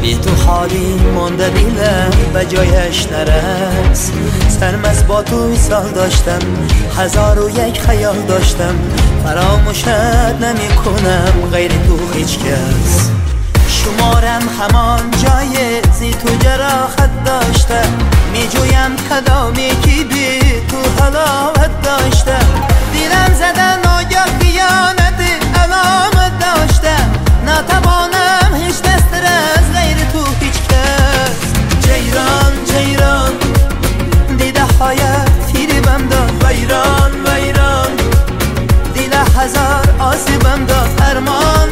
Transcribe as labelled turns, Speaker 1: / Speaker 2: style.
Speaker 1: بی تو خالی مونده دیلم به جایش نرس. سرمست با تو وصال داشتم، 1001 خیال داشتم، فراموشت نمی کنم غیر تو هیچ کس. شمارم همان جای زی تو جراحت داشته، می جویم کدامی که بی تو حلاوت داشته. دیلم زده ناگه خیانت علامت داشته، نتوانم هیچ دست از غیر تو هیچ کس. جیران جیران دیده هایت فریبم داد، ویران ویران دیده هزار آسیبم داد. ارمان